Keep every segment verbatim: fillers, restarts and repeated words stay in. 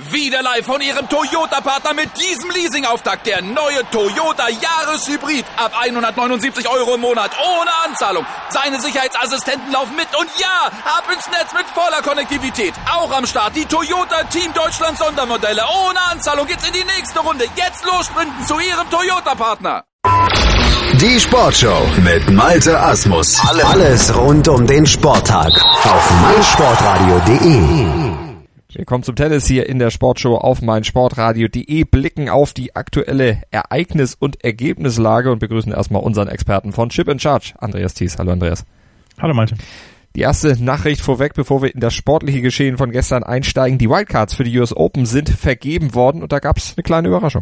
Wieder live von Ihrem Toyota-Partner mit diesem Leasing-Auftakt. Der neue Toyota Jahreshybrid. Ab hundertneunundsiebzig Euro im Monat. Ohne Anzahlung. Seine Sicherheitsassistenten laufen mit. Und ja, ab ins Netz mit voller Konnektivität. Auch am Start die Toyota Team Deutschland Sondermodelle. Ohne Anzahlung geht's in die nächste Runde. Jetzt los sprinten zu Ihrem Toyota-Partner. Die Sportshow mit Malte Asmus. Alles rund um den Sporttag auf meinsportradio punkt de. Wir kommen zum Tennis hier in der Sportshow auf meinsportradio punkt de, blicken auf die aktuelle Ereignis- und Ergebnislage und begrüßen erstmal unseren Experten von Chip in Charge, Andreas Thies. Hallo Andreas. Hallo Malte. Die erste Nachricht vorweg, bevor wir in das sportliche Geschehen von gestern einsteigen. Die Wildcards für die U S Open sind vergeben worden und da gab es eine kleine Überraschung.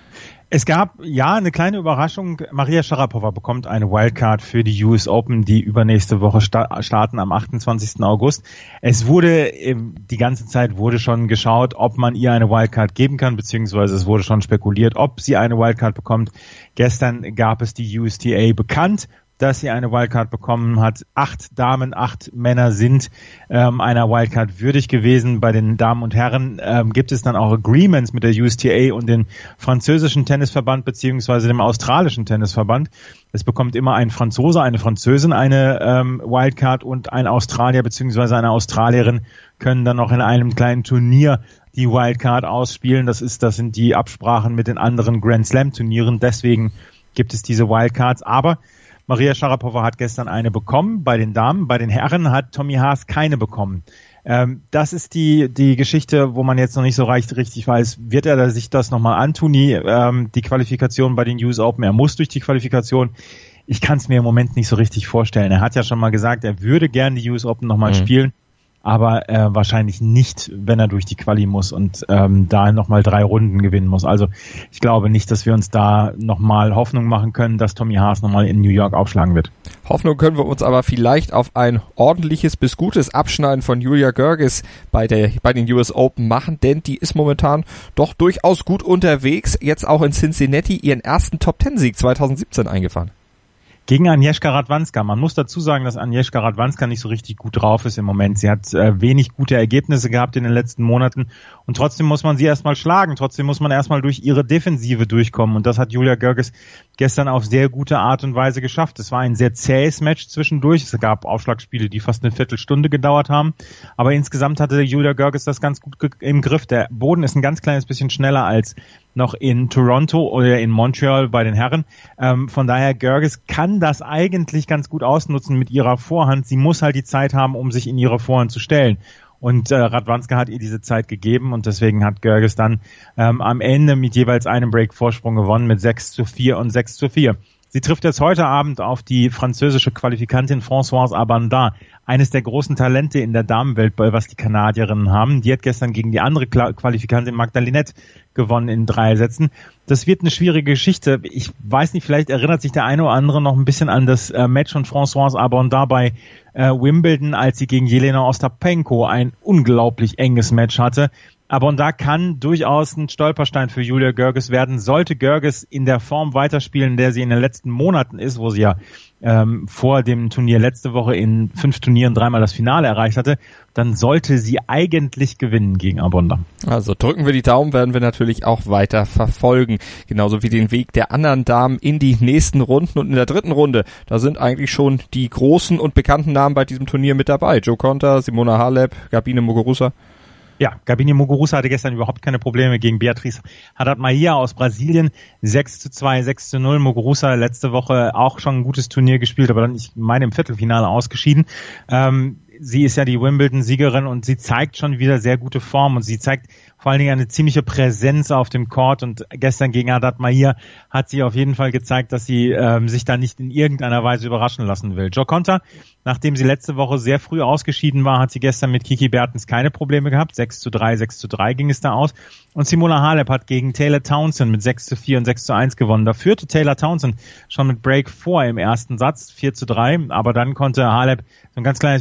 Es gab, ja, eine kleine Überraschung. Maria Sharapova bekommt eine Wildcard für die U S Open, die übernächste Woche sta- starten am achtundzwanzigsten August. Es wurde, die ganze Zeit wurde schon geschaut, ob man ihr eine Wildcard geben kann, beziehungsweise es wurde schon spekuliert, ob sie eine Wildcard bekommt. Gestern gab es die U S T A bekannt, dass sie eine Wildcard bekommen hat. Acht Damen, acht Männer sind ähm, einer Wildcard würdig gewesen. Bei den Damen und Herren ähm, gibt es dann auch Agreements mit der U S T A und dem französischen Tennisverband beziehungsweise dem australischen Tennisverband. Es bekommt immer ein Franzose, eine Französin eine ähm, Wildcard und ein Australier beziehungsweise eine Australierin können dann noch in einem kleinen Turnier die Wildcard ausspielen. Das ist, das sind die Absprachen mit den anderen Grand Slam Turnieren. Deswegen gibt es diese Wildcards. Aber Maria Sharapova hat gestern eine bekommen bei den Damen. Bei den Herren hat Tommy Haas keine bekommen. Ähm, das ist die die Geschichte, wo man jetzt noch nicht so recht, richtig weiß, wird er sich das nochmal antun, die, ähm, die Qualifikation bei den U S Open. Er muss durch die Qualifikation. Ich kann es mir im Moment nicht so richtig vorstellen. Er hat ja schon mal gesagt, er würde gern die U S Open nochmal mhm. spielen. Aber äh, wahrscheinlich nicht, wenn er durch die Quali muss und ähm, da nochmal drei Runden gewinnen muss. Also ich glaube nicht, dass wir uns da nochmal Hoffnung machen können, dass Tommy Haas nochmal in New York aufschlagen wird. Hoffnung können wir uns aber vielleicht auf ein ordentliches bis gutes Abschneiden von Julia Görges bei der bei den U S Open machen, denn die ist momentan doch durchaus gut unterwegs. Jetzt auch in Cincinnati ihren ersten Top-Ten-Sieg zweitausendsiebzehn eingefahren. Gegen Agnieszka Radwanska. Man muss dazu sagen, dass Agnieszka Radwanska nicht so richtig gut drauf ist im Moment. Sie hat äh, wenig gute Ergebnisse gehabt in den letzten Monaten und trotzdem muss man sie erstmal schlagen. Trotzdem muss man erstmal durch ihre Defensive durchkommen und das hat Julia Görges gestern auf sehr gute Art und Weise geschafft. Es war ein sehr zähes Match zwischendurch. Es gab Aufschlagspiele, die fast eine Viertelstunde gedauert haben, aber insgesamt hatte Julia Görges das ganz gut ge- im Griff. Der Boden ist ein ganz kleines bisschen schneller als noch in Toronto oder in Montreal bei den Herren. Ähm, von daher, Görges kann das eigentlich ganz gut ausnutzen mit ihrer Vorhand. Sie muss halt die Zeit haben, um sich in ihre Vorhand zu stellen. Und äh, Radwanska hat ihr diese Zeit gegeben und deswegen hat Görges dann ähm, am Ende mit jeweils einem Break-Vorsprung gewonnen mit sechs zu vier und sechs zu vier. Sie trifft jetzt heute Abend auf die französische Qualifikantin Françoise Abanda, eines der großen Talente in der Damenwelt, was die Kanadierinnen haben. Die hat gestern gegen die andere Qualifikantin Magdalinette gewonnen in drei Sätzen. Das wird eine schwierige Geschichte. Ich weiß nicht, vielleicht erinnert sich der eine oder andere noch ein bisschen an das äh, Match von Françoise Abanda bei äh, Wimbledon, als sie gegen Jelena Ostapenko ein unglaublich enges Match hatte. Abanda kann durchaus ein Stolperstein für Julia Görges werden. Sollte Görges in der Form weiterspielen, in der sie in den letzten Monaten ist, wo sie ja ähm, vor dem Turnier letzte Woche in fünf Turnieren dreimal das Finale erreicht hatte, dann sollte sie eigentlich gewinnen gegen Abanda. Also drücken wir die Daumen, werden wir natürlich auch weiter verfolgen. Genauso wie den Weg der anderen Damen in die nächsten Runden. Und in der dritten Runde, da sind eigentlich schon die großen und bekannten Namen bei diesem Turnier mit dabei. Jo Konta, Simona Halep, Gabine Muguruza. Ja, Gabine Muguruza hatte gestern überhaupt keine Probleme gegen Beatriz Haddad-Maia aus Brasilien. sechs zu zwei, sechs zu null. Muguruza letzte Woche auch schon ein gutes Turnier gespielt, aber dann, ich meine, im Viertelfinale ausgeschieden. Ähm, sie ist ja die Wimbledon-Siegerin und sie zeigt schon wieder sehr gute Form und sie zeigt vor allen Dingen eine ziemliche Präsenz auf dem Court und gestern gegen Haddad-Maia hat sie auf jeden Fall gezeigt, dass sie ähm, sich da nicht in irgendeiner Weise überraschen lassen will. Jo Konta, nachdem sie letzte Woche sehr früh ausgeschieden war, hat sie gestern mit Kiki Bertens keine Probleme gehabt. sechs zu drei, sechs zu drei ging es da aus. Und Simona Halep hat gegen Taylor Townsend mit sechs zu vier und sechs zu eins gewonnen. Da führte Taylor Townsend schon mit Break vor im ersten Satz, vier zu drei, aber dann konnte Halep so ein ganz kleines bisschen aufs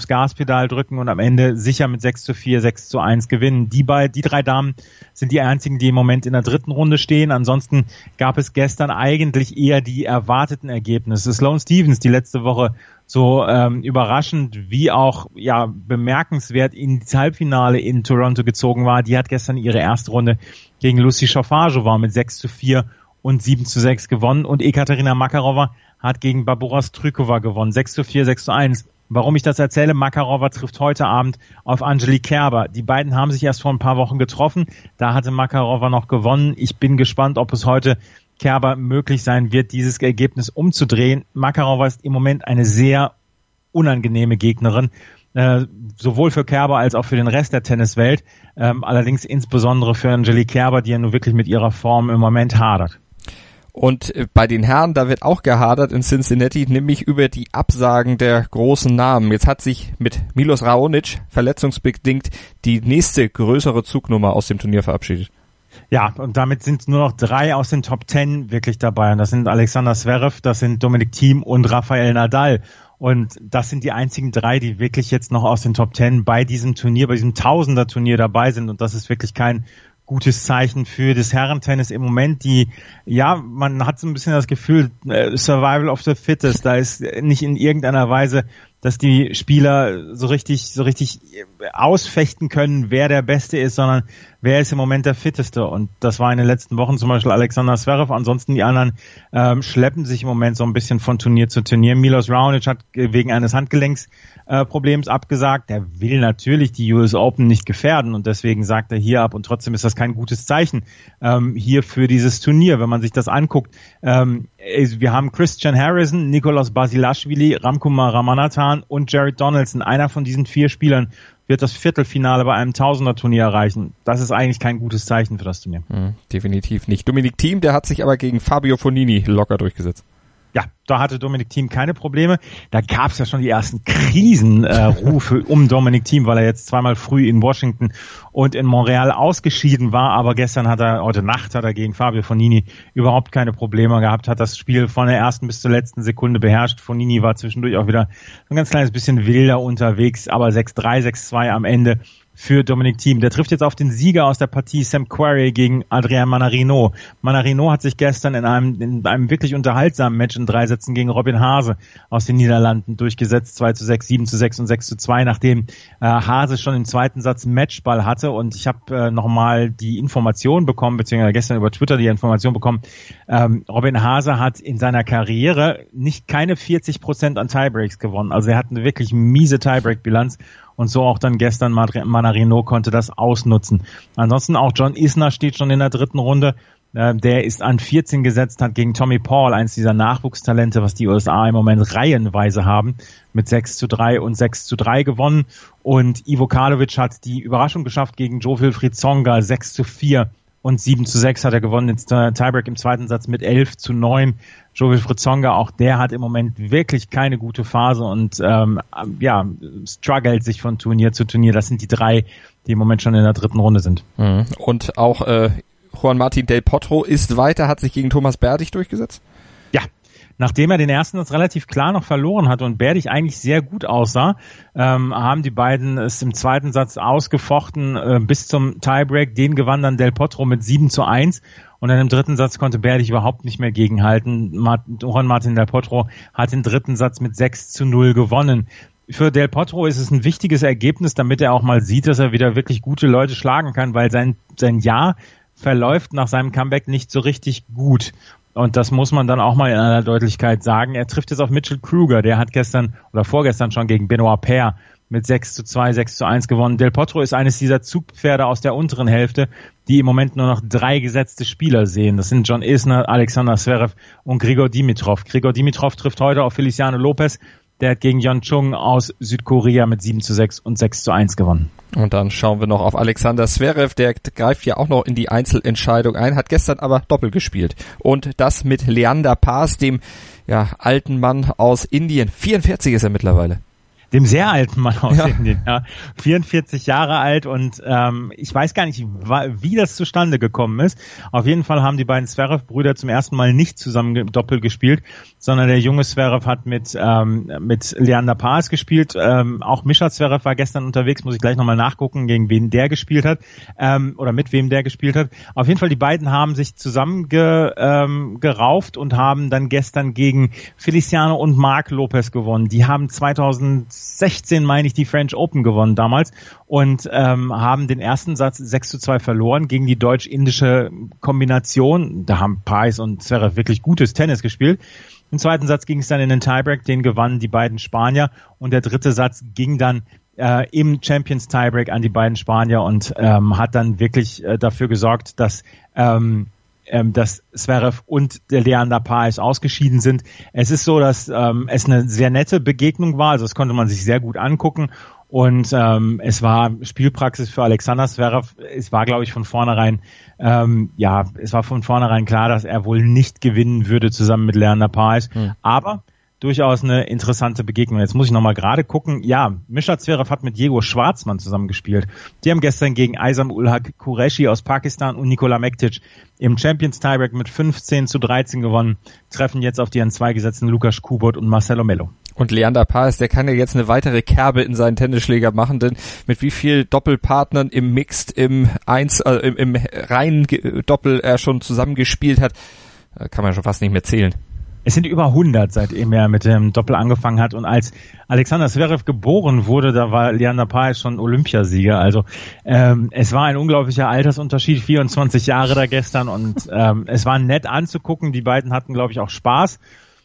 Gaspedal drücken und am Ende sicher mit sechs zu vier, sechs zu eins gewinnen. Die bei, die drei Damen sind die einzigen, die im Moment in der dritten Runde stehen. Ansonsten gab es gestern eigentlich eher die erwarteten Ergebnisse. Sloane Stephens, die letzte Woche so ähm, überraschend wie auch ja bemerkenswert ins Halbfinale in Toronto gezogen war, die hat gestern ihre erste Runde gegen Lucy Šafářová mit sechs zu vier und sieben zu sechs gewonnen und Ekaterina Makarova hat gegen Barbora Strykova gewonnen, sechs zu vier, sechs zu eins. Warum ich das erzähle, Makarova trifft heute Abend auf Angelique Kerber. Die beiden haben sich erst vor ein paar Wochen getroffen, da hatte Makarova noch gewonnen. Ich bin gespannt, ob es heute Kerber möglich sein wird, dieses Ergebnis umzudrehen. Makarova ist im Moment eine sehr unangenehme Gegnerin, äh, sowohl für Kerber als auch für den Rest der Tenniswelt, ähm, allerdings insbesondere für Angelique Kerber, die ja nun wirklich mit ihrer Form im Moment hadert. Und bei den Herren, da wird auch gehadert in Cincinnati, nämlich über die Absagen der großen Namen. Jetzt hat sich mit Milos Raonic verletzungsbedingt die nächste größere Zugnummer aus dem Turnier verabschiedet. Ja, und damit sind nur noch drei aus den Top Ten wirklich dabei. Und das sind Alexander Zverev, das sind Dominic Thiem und Rafael Nadal. Und das sind die einzigen drei, die wirklich jetzt noch aus den Top Ten bei diesem Turnier, bei diesem Tausender-Turnier dabei sind. Und das ist wirklich kein gutes Zeichen für das Herrentennis im Moment. Die, ja, man hat so ein bisschen das Gefühl, äh, Survival of the Fittest. Da ist nicht in irgendeiner Weise, dass die Spieler so richtig, so richtig ausfechten können, wer der Beste ist, sondern wer ist im Moment der Fitteste. Und das war in den letzten Wochen zum Beispiel Alexander Zverev. Ansonsten die anderen ähm, schleppen sich im Moment so ein bisschen von Turnier zu Turnier. Milos Raonic hat wegen eines Handgelenksproblems äh, abgesagt. Der will natürlich die U S Open nicht gefährden und deswegen sagt er hier ab. Und trotzdem ist das kein gutes Zeichen ähm, hier für dieses Turnier, wenn man sich das anguckt. Ähm, wir haben Christian Harrison, Nicolas Basilashvili, Ramkumar Ramanathan und Jared Donaldson. Einer von diesen vier Spielern wird das Viertelfinale bei einem Tausender-Turnier erreichen. Das ist eigentlich kein gutes Zeichen für das Turnier. Mhm, definitiv nicht. Dominic Thiem, der hat sich aber gegen Fabio Fognini locker durchgesetzt. Ja, da hatte Dominic Thiem keine Probleme. Da gab es ja schon die ersten Krisenrufe äh, um Dominic Thiem, weil er jetzt zweimal früh in Washington und in Montreal ausgeschieden war. Aber gestern hat er, heute Nacht hat er gegen Fabio Fognini überhaupt keine Probleme gehabt, hat das Spiel von der ersten bis zur letzten Sekunde beherrscht. Fognini war zwischendurch auch wieder ein ganz kleines bisschen wilder unterwegs, aber sechs drei, sechs zwei am Ende für Dominic Thiem. Der trifft jetzt auf den Sieger aus der Partie Sam Querrey gegen Adrian Manarino. Manarino hat sich gestern in einem, in einem wirklich unterhaltsamen Match in drei Sätzen gegen Robin Haase aus den Niederlanden durchgesetzt. zwei zu sechs, sieben zu sechs und sechs zu zwei, nachdem äh, Haase schon im zweiten Satz Matchball hatte. Und ich habe äh, nochmal die Information bekommen, beziehungsweise gestern über Twitter die Information bekommen, ähm, Robin Haase hat in seiner Karriere nicht keine vierzig Prozent an Tiebreaks gewonnen. Also er hat eine wirklich miese Tiebreak-Bilanz. Und so auch dann gestern Manarino konnte das ausnutzen. Ansonsten auch John Isner steht schon in der dritten Runde. Der ist an vierzehn gesetzt, hat gegen Tommy Paul, eins dieser Nachwuchstalente, was die U S A im Moment reihenweise haben, mit sechs zu drei und sechs zu drei gewonnen. Und Ivo Karlovic hat die Überraschung geschafft gegen Jo-Wilfried Tsonga, sechs zu vier und sieben zu sechs hat er gewonnen. Jetzt äh, Tiebreak im zweiten Satz mit elf zu neun. Jo-Wilfried Tsonga, auch der hat im Moment wirklich keine gute Phase und ähm, ja, struggelt sich von Turnier zu Turnier. Das sind die drei, die im Moment schon in der dritten Runde sind. Mhm. Und auch äh, Juan Martín del Potro ist weiter, hat sich gegen Thomas Berdych durchgesetzt? Ja. Nachdem er den ersten Satz relativ klar noch verloren hat und Berdych eigentlich sehr gut aussah, ähm, haben die beiden es im zweiten Satz ausgefochten äh, bis zum Tiebreak. Den gewann dann Del Potro mit sieben zu eins und dann im dritten Satz konnte Berdych überhaupt nicht mehr gegenhalten. Mart- Juan Martín del Potro hat den dritten Satz mit sechs zu null gewonnen. Für Del Potro ist es ein wichtiges Ergebnis, damit er auch mal sieht, dass er wieder wirklich gute Leute schlagen kann, weil sein, sein Jahr verläuft nach seinem Comeback nicht so richtig gut. Und das muss man dann auch mal in aller Deutlichkeit sagen. Er trifft jetzt auf Mitchell Kruger. Der hat gestern oder vorgestern schon gegen Benoit Paire mit sechs zu zwei, sechs zu eins gewonnen. Del Potro ist eines dieser Zugpferde aus der unteren Hälfte, die im Moment nur noch drei gesetzte Spieler sehen. Das sind John Isner, Alexander Zverev und Grigor Dimitrov. Grigor Dimitrov trifft heute auf Feliciano Lopez. Der hat gegen Yeon Chung aus Südkorea mit sieben zu sechs und sechs zu eins gewonnen. Und dann schauen wir noch auf Alexander Zverev, der greift ja auch noch in die Einzelentscheidung ein, hat gestern aber Doppel gespielt. Und das mit Leander Paes, dem ja, alten Mann aus Indien. vierundvierzig ist er mittlerweile. dem sehr alten Mann aus ja. Indien. Ja. vierundvierzig Jahre alt und ähm, ich weiß gar nicht, wie das zustande gekommen ist. Auf jeden Fall haben die beiden Zverev-Brüder zum ersten Mal nicht zusammen Doppel gespielt, sondern der junge Zverev hat mit ähm, mit Leander Paes gespielt. Ähm, auch Mischa Zverev war gestern unterwegs, muss ich gleich nochmal nachgucken, gegen wen der gespielt hat ähm, oder mit wem der gespielt hat. Auf jeden Fall, die beiden haben sich zusammen ge, ähm, gerauft und haben dann gestern gegen Feliciano und Marc Lopez gewonnen. Die haben zweitausendsechzehn, meine ich, die French Open gewonnen damals und ähm, haben den ersten Satz sechs zu zwei verloren gegen die deutsch-indische Kombination. Da haben Paes und Zverev wirklich gutes Tennis gespielt. Im zweiten Satz ging es dann in den Tiebreak, den gewannen die beiden Spanier und der dritte Satz ging dann äh, im Champions Tiebreak an die beiden Spanier und ähm, hat dann wirklich äh, dafür gesorgt, dass ähm, ähm, dass Zverev und der Leander Paes ausgeschieden sind. Es ist so, dass ähm, es eine sehr nette Begegnung war, also das konnte man sich sehr gut angucken. Und ähm, es war Spielpraxis für Alexander Zverev. Es war, glaube ich, von vornherein, ähm, ja, es war von vornherein klar, dass er wohl nicht gewinnen würde zusammen mit Leander Paes. Mhm. Aber durchaus eine interessante Begegnung. Jetzt muss ich nochmal gerade gucken. Ja, Mischa Zverev hat mit Diego Schwartzmann zusammengespielt. Die haben gestern gegen Aizam ul Haq Qureshi aus Pakistan und Nikola Mektic im Champions Tiebreak mit fünfzehn zu dreizehn gewonnen. Treffen jetzt auf die an zwei gesetzten Lukas Kubot und Marcelo Melo. Und Leander Paes, der kann ja jetzt eine weitere Kerbe in seinen Tennisschläger machen, denn mit wie viel Doppelpartnern im Mixed, im Eins, äh, im, im reinen Doppel er schon zusammengespielt hat, kann man schon fast nicht mehr zählen. Es sind über hundert, seitdem er mit dem Doppel angefangen hat. Und als Alexander Zverev geboren wurde, da war Leander Paes schon Olympiasieger. Also ähm, es war ein unglaublicher Altersunterschied, vierundzwanzig Jahre da gestern. Und ähm, es war nett anzugucken. Die beiden hatten, glaube ich, auch Spaß.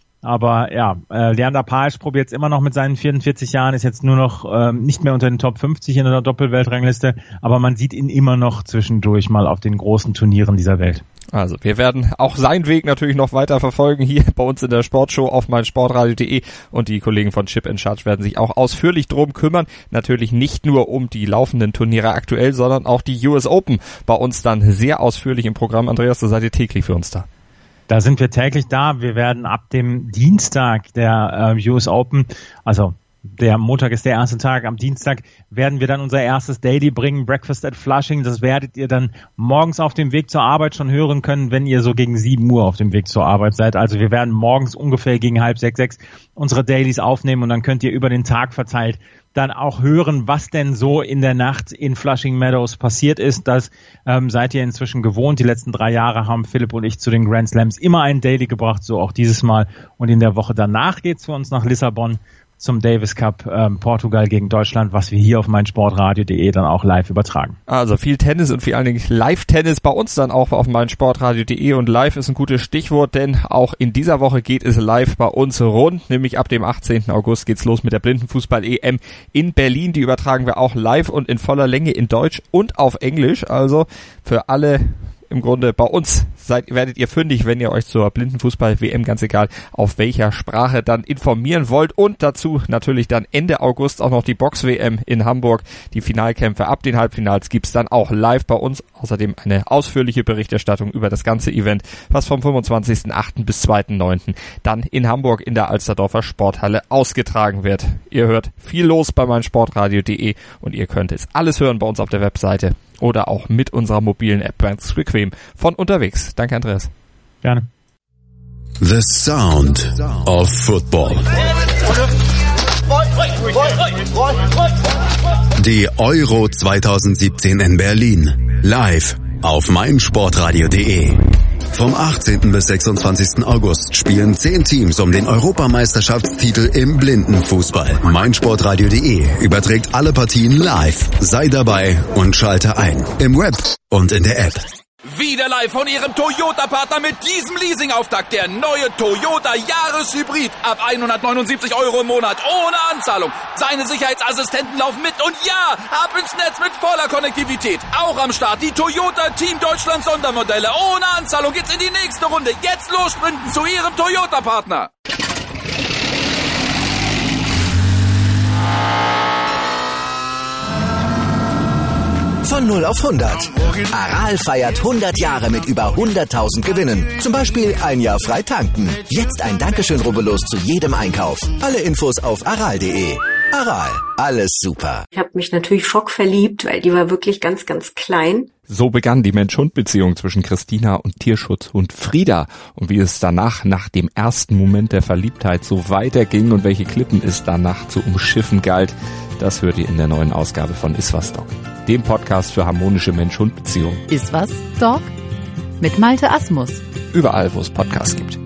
Aber ja, äh, Leander Paes probiert es immer noch mit seinen vierundvierzig Jahren, ist jetzt nur noch ähm, nicht mehr unter den Top fünfzig in der Doppelweltrangliste, aber man sieht ihn immer noch zwischendurch mal auf den großen Turnieren dieser Welt. Also wir werden auch seinen Weg natürlich noch weiter verfolgen hier bei uns in der Sportshow auf meinsportradio punkt de und die Kollegen von Chip in Charge werden sich auch ausführlich drum kümmern. Natürlich nicht nur um die laufenden Turniere aktuell, sondern auch die U S Open bei uns dann sehr ausführlich im Programm. Andreas, da seid ihr täglich für uns da. Da sind wir täglich da. Wir werden ab dem Dienstag der äh, U S Open, also der Montag ist der erste Tag, am Dienstag werden wir dann unser erstes Daily bringen, Breakfast at Flushing. Das werdet ihr dann morgens auf dem Weg zur Arbeit schon hören können, wenn ihr so gegen sieben Uhr auf dem Weg zur Arbeit seid. Also wir werden morgens ungefähr gegen halb sechs, sechs unsere Dailies aufnehmen und dann könnt ihr über den Tag verteilt dann auch hören, was denn so in der Nacht in Flushing Meadows passiert ist. Das ähm, seid ihr inzwischen gewohnt. Die letzten drei Jahre haben Philipp und ich zu den Grand Slams immer einen Daily gebracht, so auch dieses Mal. Und in der Woche danach geht's für uns nach Lissabon zum Davis Cup, ähm, Portugal gegen Deutschland, was wir hier auf meinsportradio punkt de dann auch live übertragen. Also viel Tennis und vor allen Dingen Live-Tennis bei uns dann auch auf meinsportradio punkt de und live ist ein gutes Stichwort, denn auch in dieser Woche geht es live bei uns rund, nämlich ab dem achtzehnten August geht's los mit der Blindenfußball-E M in Berlin. Die übertragen wir auch live und in voller Länge in Deutsch und auf Englisch, also für alle im Grunde bei uns seid, werdet ihr fündig, wenn ihr euch zur Blindenfußball-W M, ganz egal auf welcher Sprache, dann informieren wollt. Und dazu natürlich dann Ende August auch noch die Box-W M in Hamburg. Die Finalkämpfe ab den Halbfinals gibt's dann auch live bei uns. Außerdem eine ausführliche Berichterstattung über das ganze Event, was vom fünfundzwanzigsten achten bis zweiten neunten dann in Hamburg in der Alsterdorfer Sporthalle ausgetragen wird. Ihr hört viel los bei meinsportradio punkt de und ihr könnt es alles hören bei uns auf der Webseite oder auch mit unserer mobilen App ganz bequem von unterwegs. Danke, Andreas. Gerne. The Sound of Football. Die Euro zweitausendsiebzehn in Berlin. Live auf meinsportradio punkt de. Vom achtzehnten bis sechsundzwanzigsten August spielen zehn Teams um den Europameisterschaftstitel im Blindenfußball. meinsportradio punkt de überträgt alle Partien live. Sei dabei und schalte ein. Im Web und in der App. Wieder live von Ihrem Toyota-Partner mit diesem Leasing-Auftakt. Der neue Toyota Jahreshybrid. Ab hundertneunundsiebzig Euro im Monat. Ohne Anzahlung. Seine Sicherheitsassistenten laufen mit. Und ja, ab ins Netz mit voller Konnektivität. Auch am Start die Toyota Team Deutschland Sondermodelle. Ohne Anzahlung geht's in die nächste Runde. Jetzt los sprinten zu Ihrem Toyota-Partner. Von null auf hundert. Aral feiert hundert Jahre mit über hunderttausend Gewinnen. Zum Beispiel ein Jahr frei tanken. Jetzt ein Dankeschön, rubbellos zu jedem Einkauf. Alle Infos auf aral punkt de. Aral, alles super. Ich habe mich natürlich schockverliebt, weil die war wirklich ganz, ganz klein. So begann die Mensch-Hund-Beziehung zwischen Christina und Tierschutzhund Frieda. Und wie es danach, nach dem ersten Moment der Verliebtheit, so weiterging und welche Klippen es danach zu umschiffen galt, das hört ihr in der neuen Ausgabe von Iswas Dog, dem Podcast für harmonische Mensch-Hund-Beziehungen. Iswas Dog? Mit Malte Asmus. Überall, wo es Podcasts gibt.